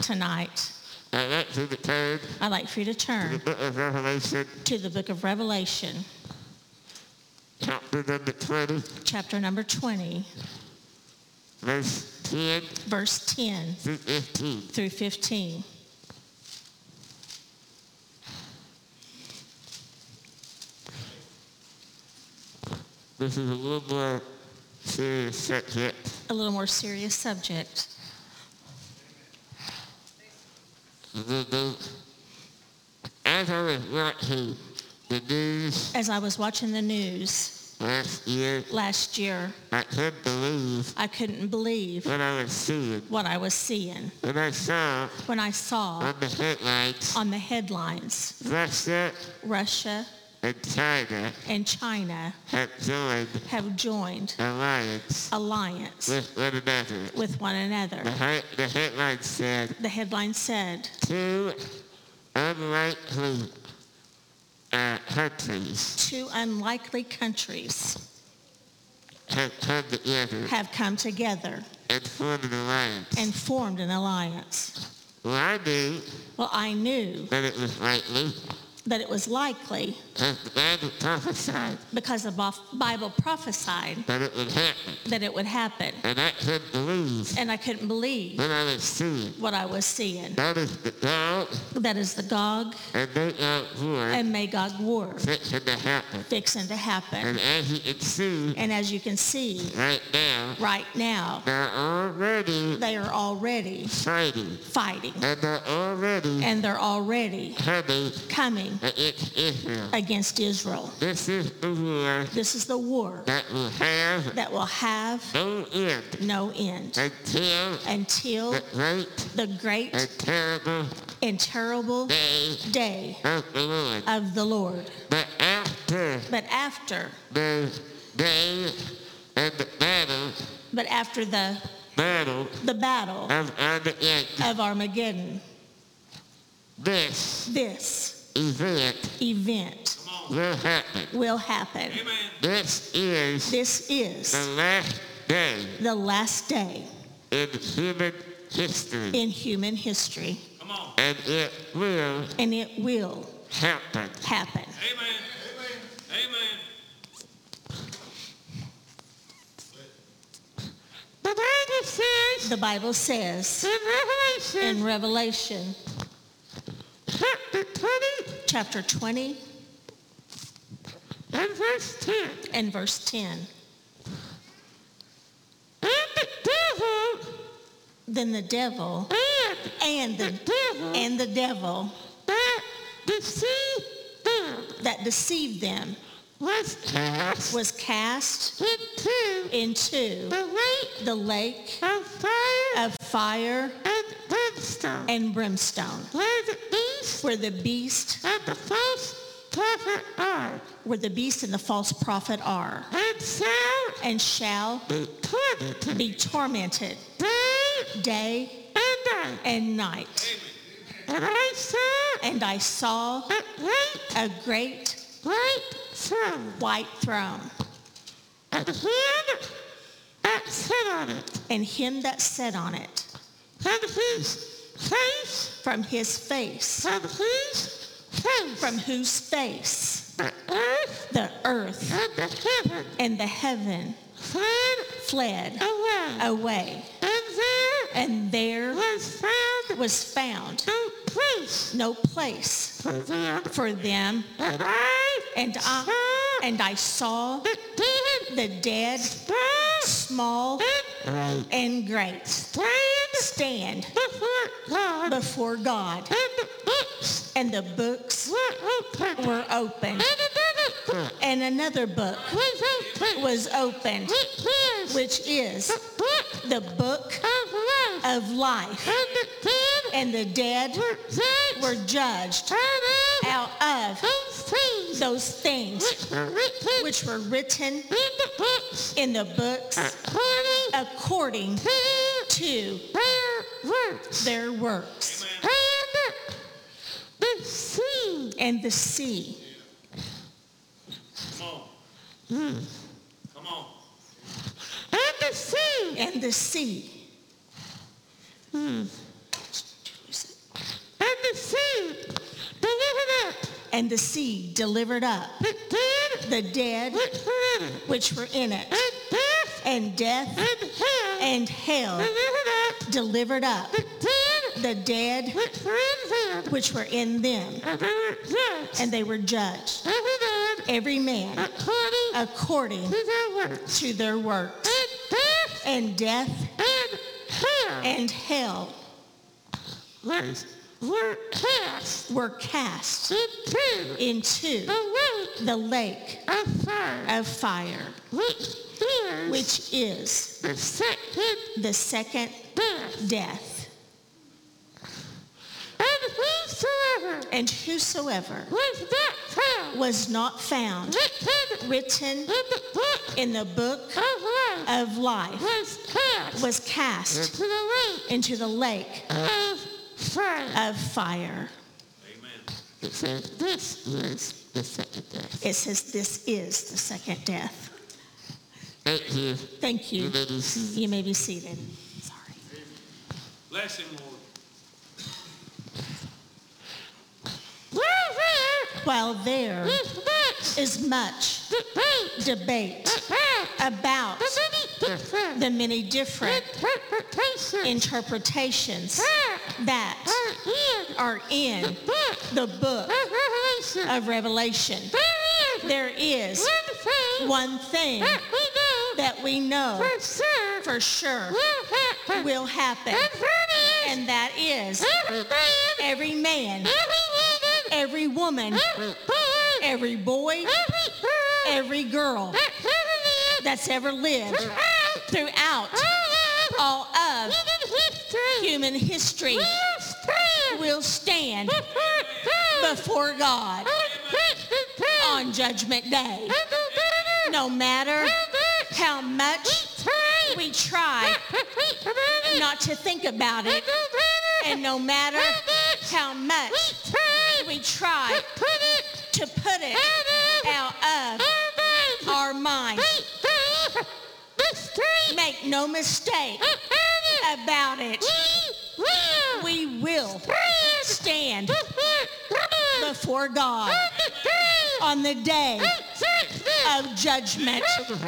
tonight, I'd like for you to turn I'd like for you to to the turn book of Revelation, to the book of Revelation, chapter number 20, chapter number 20, verse 10 verse 10 through 15. through 15. This is a little more serious subject. A little more serious subject. As I was watching the news As I was watching the news last year, last year, I couldn't believe what I was seeing. what I was seeing. When I saw On the headlines, on the headlines, Russia Russia and China have joined alliance alliance with one another. with one another. The headline said, The headline said, two unlikely countries two unlikely countries have come together have come together and formed an alliance. and formed an alliance. Well, I knew Well, I knew that it was likely that it was likely because the Bible prophesied because the Bible prophesied that it would happen. that it would happen. And I couldn't believe And I couldn't believe what I was seeing. what I was seeing. That is the God That is the Gog and Magog war and Magog war fixing to happen. fixing to happen. And as you can see And as you can see right now, they're already fighting. fighting. And they're already Coming against Israel. against Israel. This is the war This is the war that will have no end no end until the great the great and terrible and terrible day day of the Lord. of the Lord. But after But after the day and the battle the battle of Armageddon, of Armageddon, this this event event will happen. This is This the is last day the last day in human history, in human history, and it will happen. happen. The Bible says The Bible says in Revelation in Revelation chapter 20 chapter 20 and verse 10, and verse 10, then the devil and the devil that deceived them that deceived them was cast into the lake of fire and brimstone, where the beast and the false prophet are, and the false prophet are, and shall and shall be tormented day and night. and night. And I saw A great white throne, and him that sat on it, and him that sat on it. From his face, from whose face the earth and the heaven and the heaven fled away. and there Was found no place for them. and I saw The dead, small and great, stand before God, and the books were opened, and another book was opened, which is the book of life, and the dead were judged out of those things which were written in the books according to their works. and the sea Come on. And the sea and the sea and the sea delivered up the dead the dead which were in it, which were in it, and death and hell and hell delivered up the dead the dead which were in them, which were in them, and they were judged, and they were judged, every man every man according according to their works, to their works, and death and death and hell and hell were cast were cast into into the lake the lake of fire, of fire, which is the second the second death. death. And whosoever And whosoever was not found written written in the book of life of life was cast into the lake into the lake of fire. of fire. Amen. It says this is the second death. It says this is the second death. Thank you. Thank you. You may be seated. You may be seated. Sorry. Bless him, Lord. While there is much debate about the many different interpretations that are in the book of Revelation, there is one thing that we know for sure will happen, and that is every man, every woman, every boy, every girl that's ever lived throughout all of human history will stand before God on Judgment Day. No matter how much we try not to think about it, and no matter how much we try to put it out of our minds, make no mistake about it, we will stand before God on the day of judgment.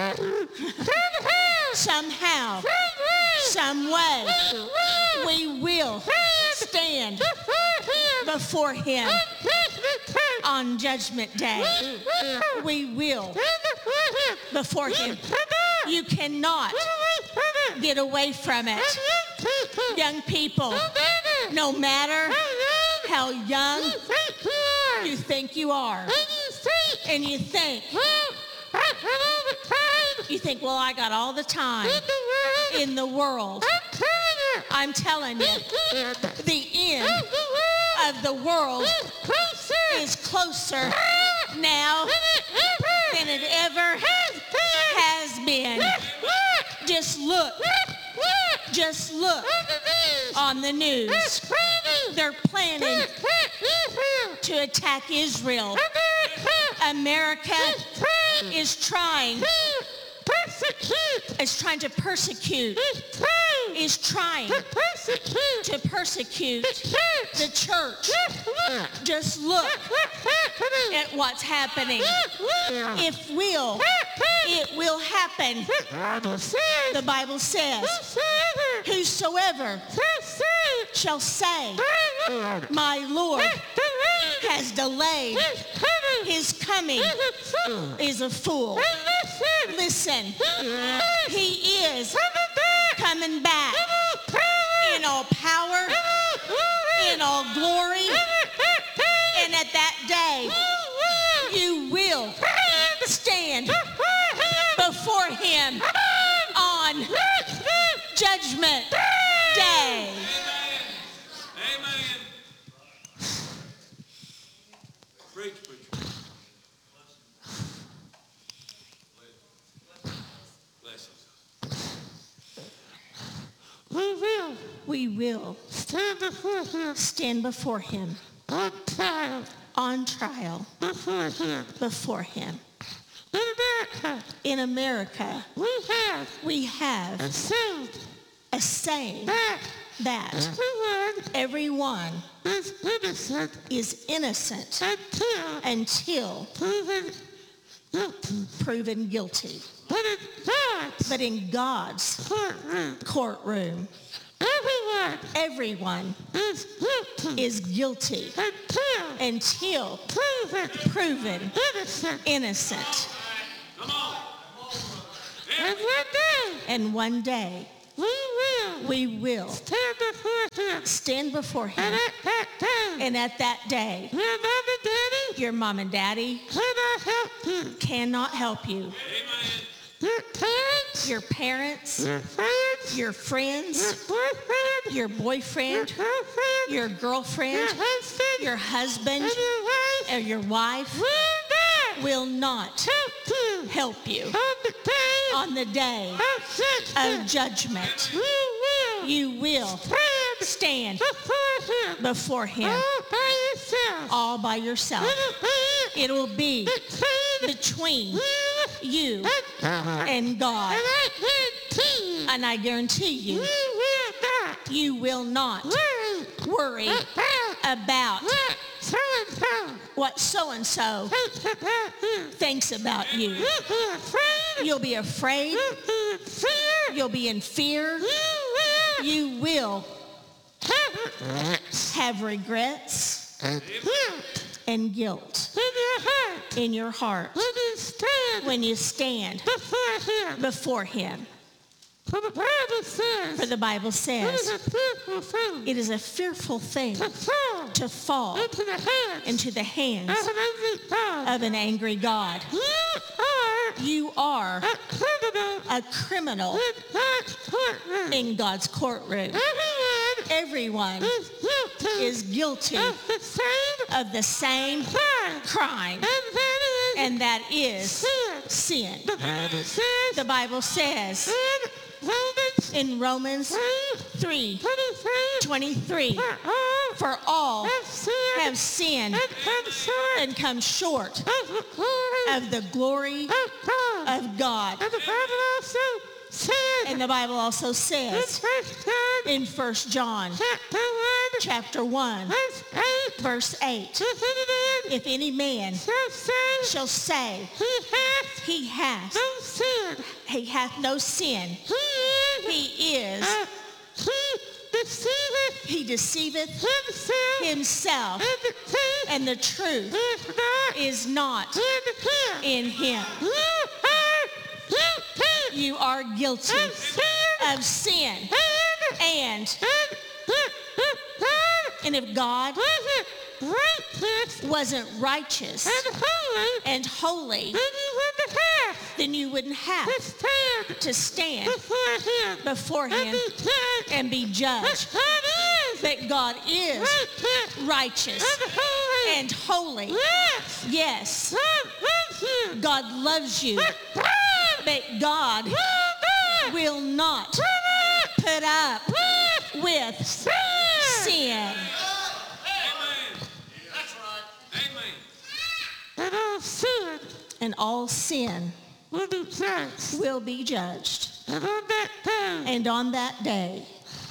Somehow, some way, we will stand before Him on Judgment Day. We will before Him. You cannot get away from it. Young people, no matter how young you think you are, and you think, well, I got all the time in the world. I'm telling you, the end of the world is closer now than it ever has been. Just look on the news. They're planning to attack Israel. America is trying to persecute the church. Just look at what's happening. It will happen. The Bible says, whosoever shall say, my Lord has delayed his coming is a fool. Listen, He is coming back in all power, in all glory, and at that day, you will stand before Him on Judgment Day. Amen. Preach, preacher. Bless him. We will stand before Him on trial before Him. In America, we have a saying that everyone everyone is innocent is innocent until until proven guilty. proven guilty. But in God's But in God's courtroom, courtroom, everyone everyone is guilty is guilty until until proven proven innocent. innocent. Come on. And one day And one day we we will stand before Him. stand before And Him. at that day, And at that day, your mom and daddy your mom and daddy cannot help you. cannot help you. Amen. Your parents, Your parents, your friends, your friends, boyfriend, your boyfriend, girlfriend, your girlfriend, your husband, your husband, and your wife or your wife will not will not help you help you on the day on the day of judgment. of judgment. You You will stand stand before Him before Him all by yourself. all by yourself. It will It will be between you and God. And I guarantee you, you will not worry about what so-and-so thinks about you. You'll be afraid. You'll be in fear. You will have regrets and guilt in your heart when you stand before Him. For the Bible says, For the Bible says, it is a fearful thing to fall into the hands of an angry God. You are a criminal in God's courtroom. Everyone is guilty of the same crime, and that is sin. The Bible says in Romans 3:23, for all have sinned and come short of the glory of God. And the Bible also says in 1 John chapter 1, verse 8, if any man shall say he hath no sin, he deceiveth himself, and the truth is not in him. You are guilty of sin. And if God wasn't righteous and holy, then you wouldn't have to stand before Him and be judged. But God is righteous and holy. Yes, God loves you, but God will not put up with sin. Amen. That's right. Amen. And all sin will be judged. And on that day,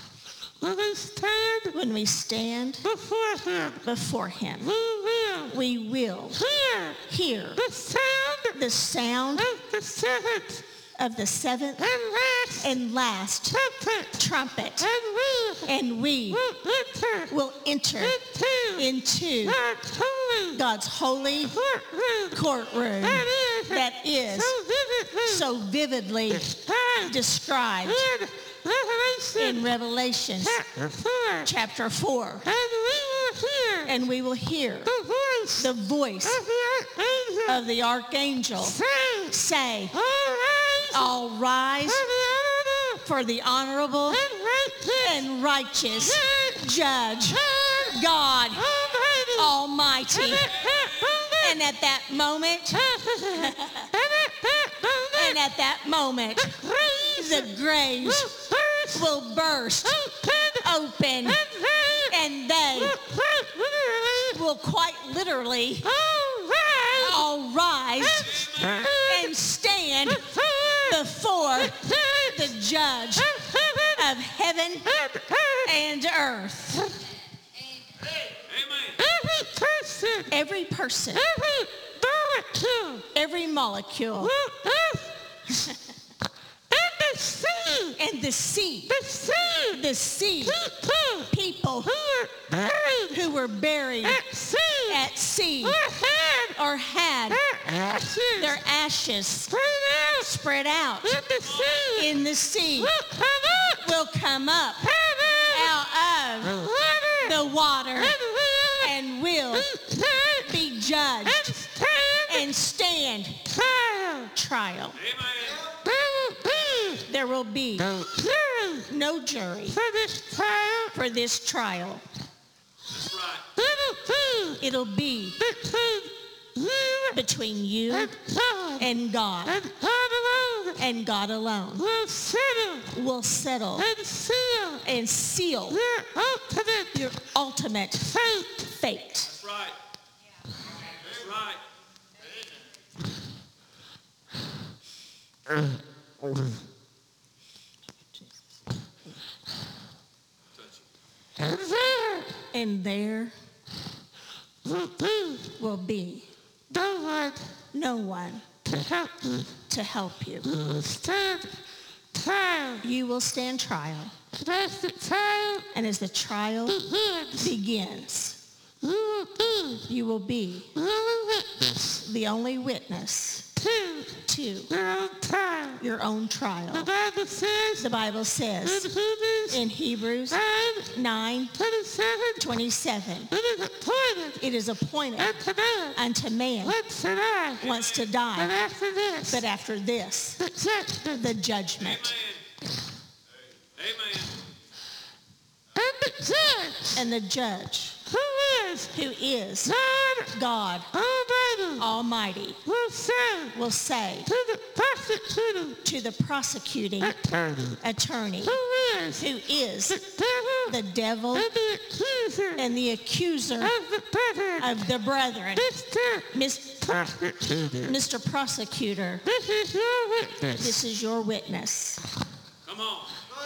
when we stand before Him, we will hear the sound of the seventh and last trumpet, and we will enter into God's holy courtroom that is so vividly described in Revelation chapter 4. And we will hear the voice of the archangel say, all rise for the honorable and righteous judge, God Almighty. And at that moment, the graves will burst open, and they will quite literally all rise and stand before the judge of heaven earth. Amen. Every person, every molecule, and the sea, people who were buried at sea or had their ashes spread out in the sea will come up out of the water and will be judged and stand trial. Amen. There will be no jury for this trial. That's right. It'll be between you and God, and God alone will settle and seal your ultimate fate. That's right. That's right. And there will be no one to help you. You will stand trial. And as the trial begins, you will be the only witness to your own trial. The Bible says in Hebrews 9:27, it is appointed unto man once to die, but after this, the judgment. Amen. And the judge, who is God Almighty, will say to the prosecuting attorney, who is the devil and the accuser of the brethren, Mr. Prosecutor, this is your witness. Come on.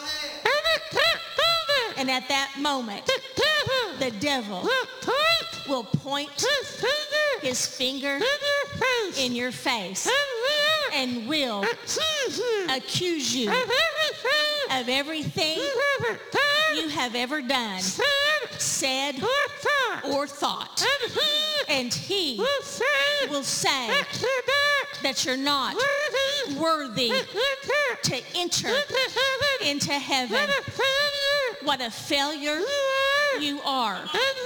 And at that moment, the devil will point his finger in your face and will accuse you of everything you have ever done, said, or thought. And he will say that you're not worthy to enter into heaven. What a failure you are.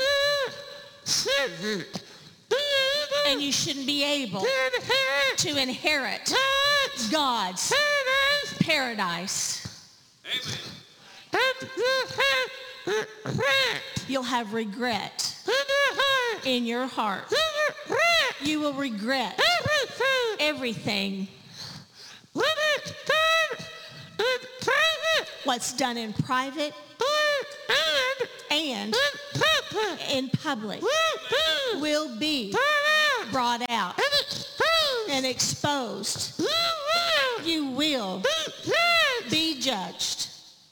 And you shouldn't be able to inherit God's paradise. Amen. You'll have regret in your heart. You will regret everything. What's done in private and in public will be brought out and exposed. You will be judged.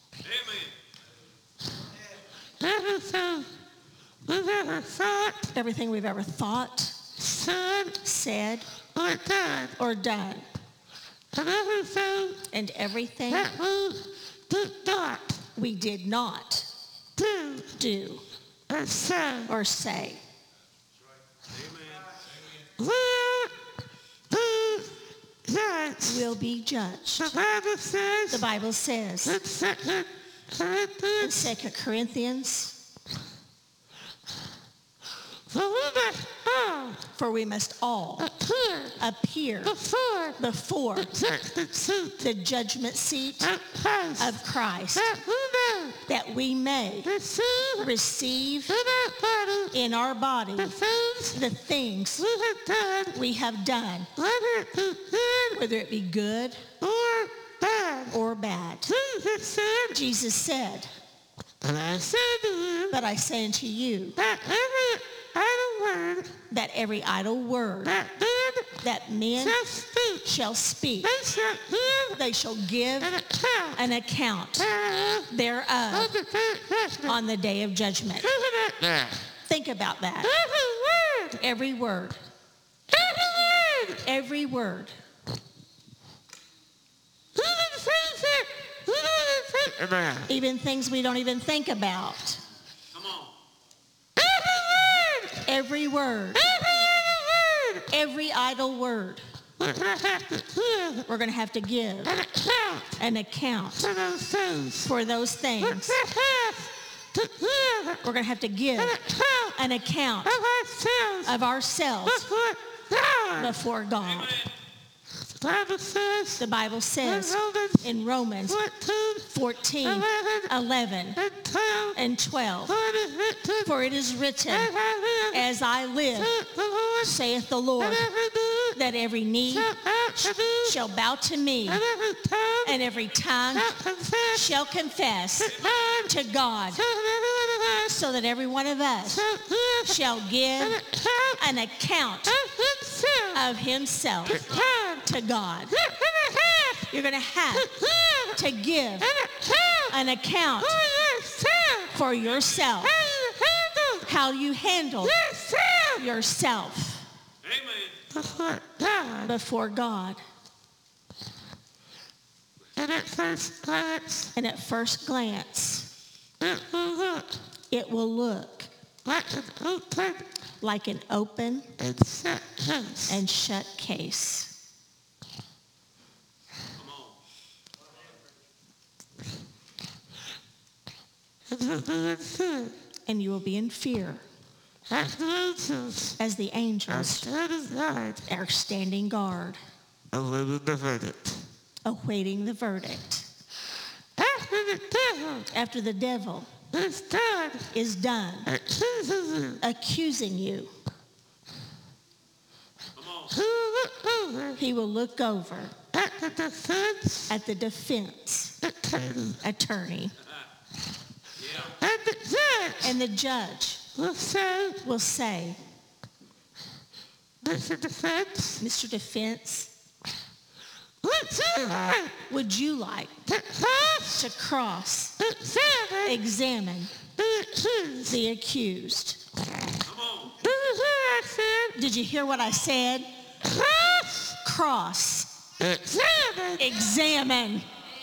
Amen. Everything we've ever thought, said, or done. And everything we did not do or say. Will be judged. The Bible says in 2 Corinthians, for we must all appear before the judgment seat of Christ, that we may receive in our body the things we have done, whether it be good or bad. Jesus said, but I say unto you that every idle word that men shall speak. They shall give They shall give an account an account thereof of the judgment. on the day of judgment. Isn't it? Yeah. Think about that. Every word. Every word. Every word. Every word. Even things that we don't even think Amen. Even things we don't even think about. Come on. Every word. Every word. Every word. Every idle word. We're going to have to give We're going to have to give an account an account for those things. for those We're going things. to have to give We're going to have to give an account an account of ourselves of ourselves before God. before God. The Bible says The Bible in says Romans in Romans 14, 14, 11, and 12, and 12, for it is written, for it is written, as I live, as I live, the Lord, saith the Lord, that every knee shall bow to me, and every tongue shall confess to God, so that every one of us shall give an account of himself to God. You're going to have to give an account for yourself, how you handle yourself Amen. before God. And at first glance, And at first glance, it will look it will look like an open like an open and shut case. and shut case. Come on. And will be in fear And you will be in fear as the angels as the are angels standing guard are standing guard, Awaiting the verdict. awaiting the verdict. after the devil After the devil is done is done accusing you. accusing you, Come on. Who will look over he will look over at the defense at the defense attorney. attorney, Yeah. And the judge and the judge will say, will say, Mr. Defense, Mr. Defense, would you like would you like to to cross examine examine the accused? the accused? Come on. Did you hear I said? Did you hear what I said? Cross, Cross, examine, examine,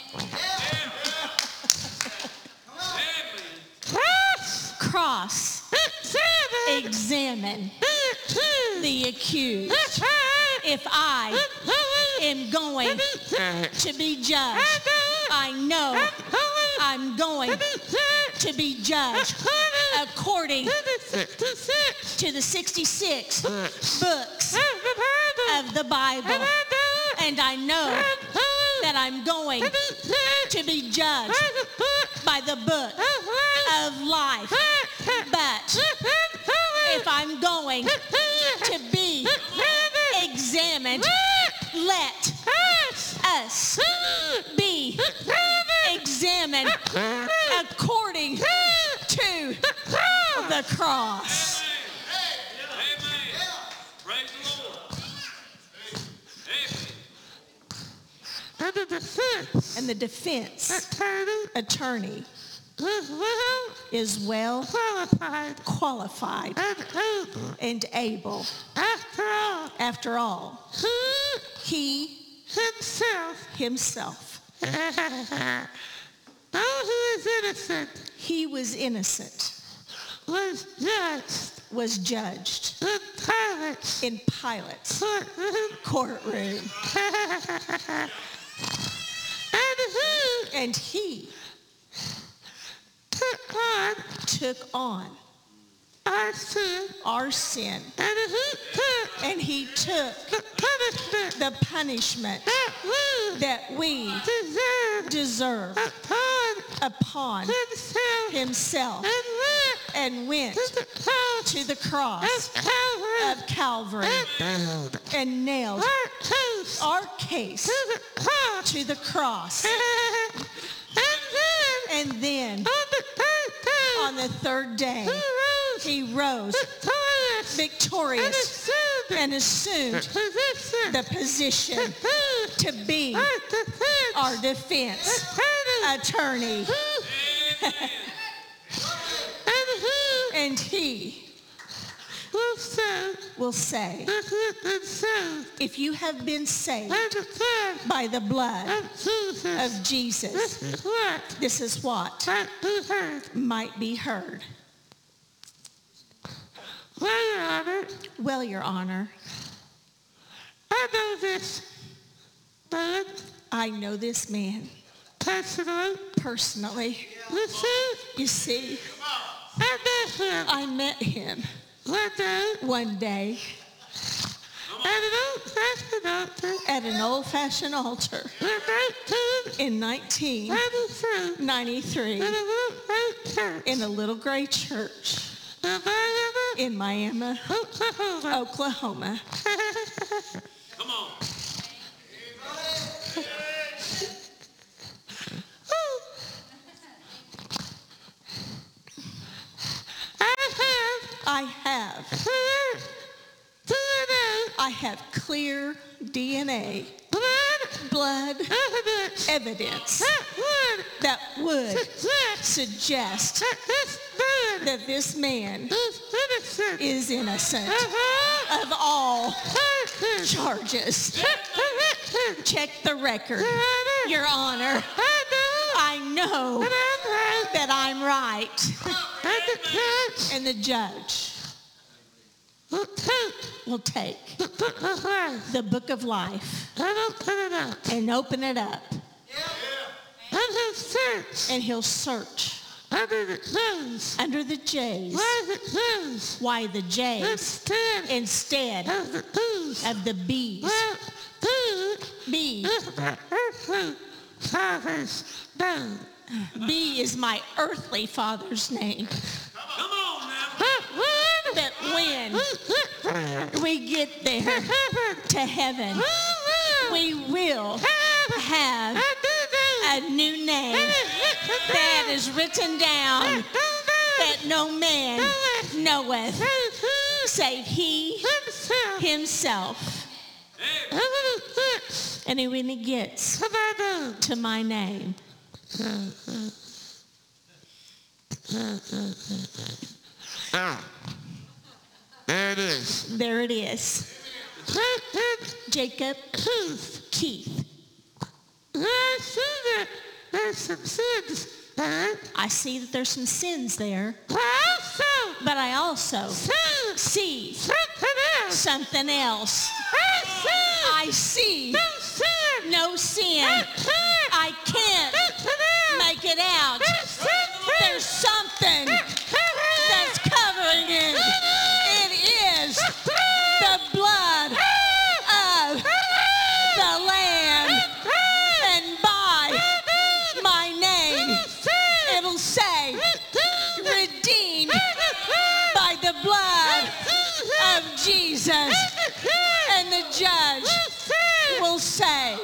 Amen. cross, cross, examine examine the accused. the accused. If I am going to be judged, I know I'm going to be judged according to the 66 books of the Bible. And I know that I'm going to be judged by the book of life. But if I'm going to be examined, let us be examined according to the cross. Amen. Praise the Lord. Amen. And the defense And the defense attorney is well is well qualified qualified and able. and able. After all, After all, he himself, himself, though he is innocent, he was innocent, was judged in Pilate's courtroom. courtroom. And And he took on took on our sin, our sin, and he took and he took the punishment the punishment that we that we deserve upon himself himself and went to the cross of Calvary and nailed our case to the cross. And then on the third day, he rose victorious and assumed the position to be our defense attorney. And he will say, if you have been saved by the blood of Jesus, this is what might be heard. Well, Your Honor, I know this man I know this man personally. You see, I met him one day at an old-fashioned altar in 1993 in a little gray church in Miami, Oklahoma. Come on. I have clear DNA, blood evidence that would suggest that this man is innocent of all charges. Check the record, Your Honor. I know that I'm right. And the judge will take the book of life and open it up. And he'll search under the J's. Why the J's instead of the B's? B. B is my earthly father's name. Come on now. That when we get there to heaven, we will have a new name that is written down that no man knoweth save he himself. And when he gets to my name, There it is. there it is. Jacob Keith. There's some sins. I see that there's some sins there, but I also see something else. I see no sin. I can't make it out. There's something that's covering it. It is the blood of the Lamb. And by my name, it'll say, redeemed by the blood of Jesus. And the judge will say,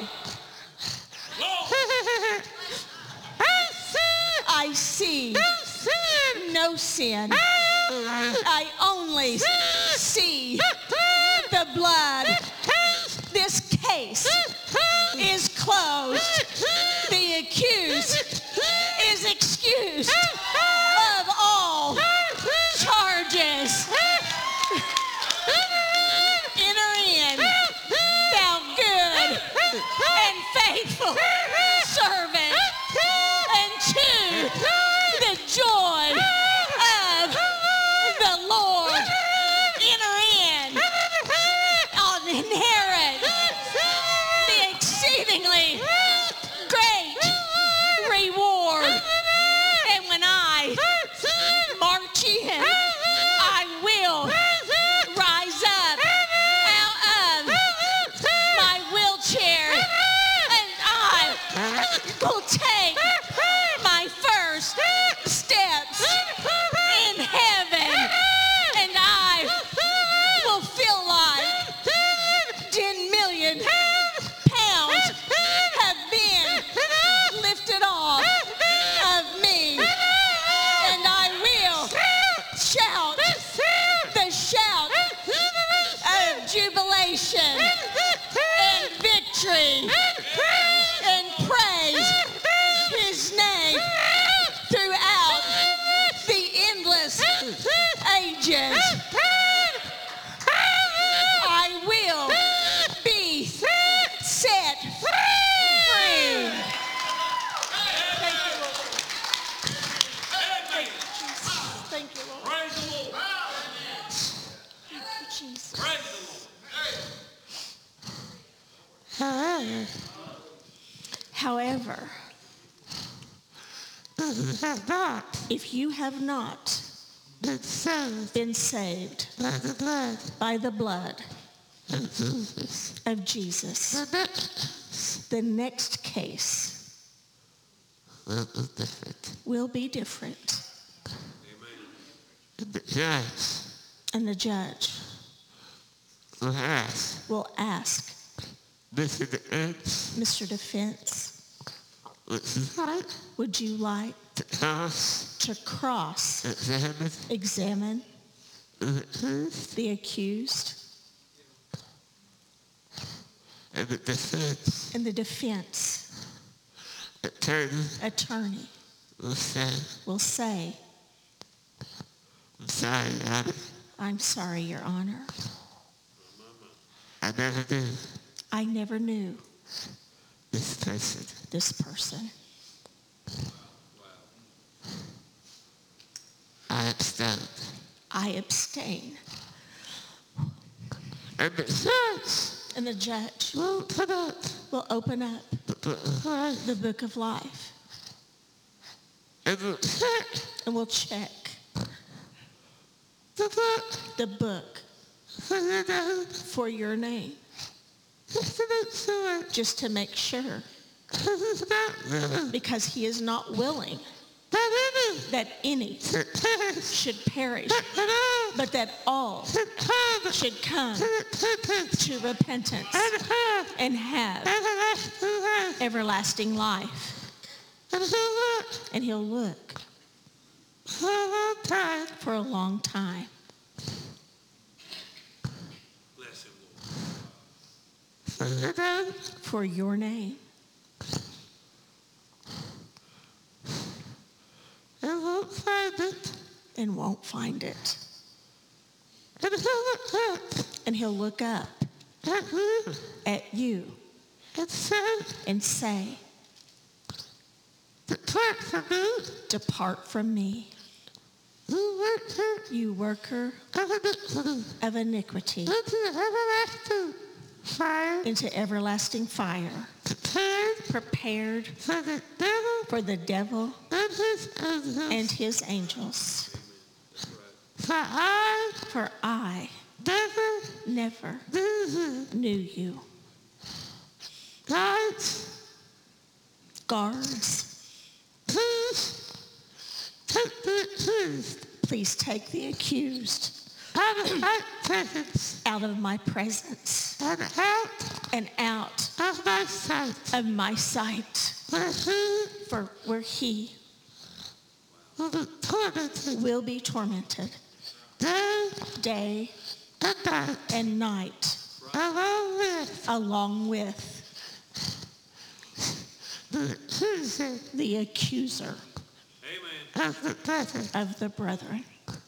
I see no sin. I only see the blood. This case is closed. The accused is excused of all charges. Enter in, thou good and faithful servant, into the joy of the Lord. Enter in, inherit the exceedingly great reward salvation and victory and praise his name throughout the endless ages. I will be set free. Thank you, Lord. Thank you, Jesus. Thank you, Lord. Praise the Lord. Thank you, Jesus. Praise the Lord. However, have not if you have not been saved been saved by the blood by the blood of Jesus. of Jesus, The next the next case will be different. will be different. And the judge And the judge will ask, will ask Mr. Defense, Mr. Defense, would you like would you like to cross to cross examine examine the accused? the accused? And the defense And the defense attorney attorney will say, will say, I'm sorry, Your Honor. I'm sorry, Your Honor. I never knew I never knew this person. this person. I abstain. I abstain. And the judge And the judge will put up will open up the book of life the book of life and will check and will check the book the book for your name. for your name, Just to make sure just to make sure, it's not willing because he is not willing that any that any should perish, should perish, but all but that all should come should come to repentance to repentance and have and have everlasting life. everlasting life. And he'll look And he'll look for a long time for a long time Bless him, Lord. for your name. for your name, And won't find it. and won't find it. And he'll look up And he'll look up at you at you and say, and say, depart from me, depart from me, you worker you worker of iniquity, of iniquity, into everlasting fire, into everlasting fire, prepared prepared for the devil for the devil and his angels. and his angels. For I For I never never knew you. knew you. Guards, Guards, please take the accused please take the accused out of my presence out of my presence and out and out of my sight, of my sight, where he for where he will be tormented day day and night, along with along with the accuser Amen. of the brethren. of the brethren.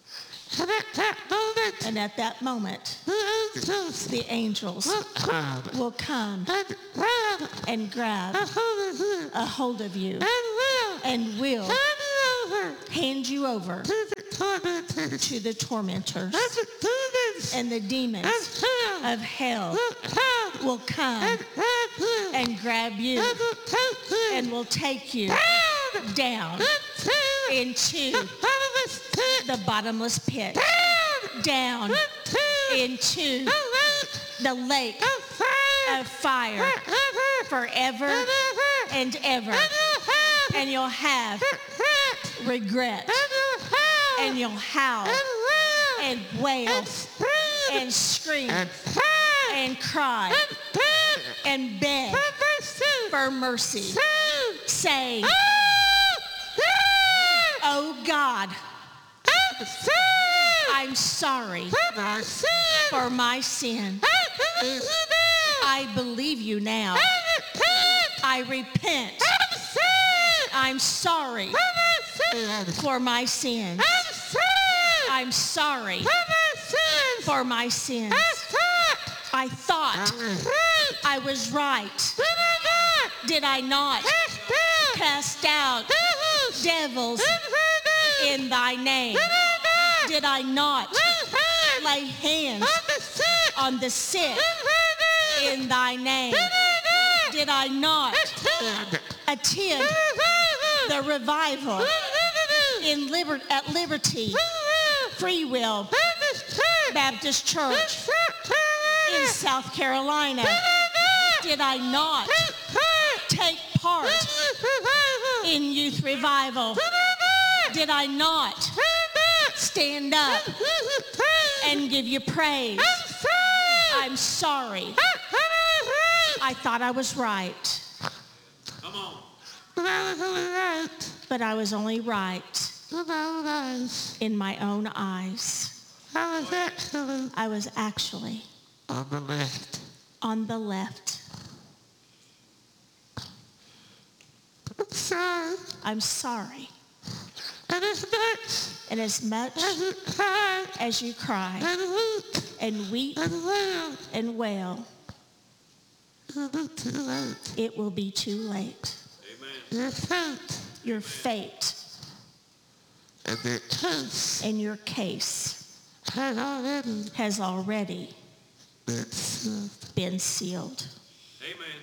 And at that moment, And at that moment, the angels the angels will come will come and grab and grab a hold of you and will hand you over hand you over to the tormentors. and the demons of hell will come and grab you and will take you down into the bottomless pit, down into the lake of fire forever and ever. and you'll have Regret and you'll howl and wail and scream and cry and beg for mercy, saying, oh God, I'm sorry for my sin I believe you now. I repent. I'm sorry for my sins. I'm sorry for my sins. I thought I was right. Did I not cast out devils in thy name? Did I not lay hands on the sick in thy name? Did I not attend the revival at Liberty Free Will Baptist Church in South Carolina? Did I not take part in youth revival? Did I not stand up and give you praise? I'm sorry. I thought I was right. Come on. But I was only right in my own eyes. I was actually On the left. on the left. I'm sorry. And as much as you cry and weep and wail, it will be too late. Amen. Your fate and your case has already been sealed. Amen.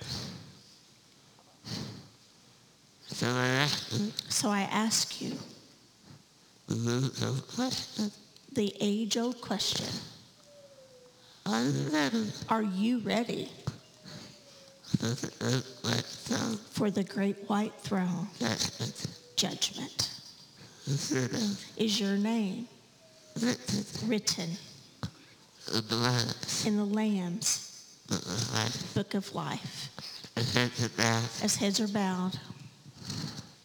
So I ask you the age-old question: are you ready for the great white throne judgment? Is your name written in the Lamb's book of life? As heads are bowed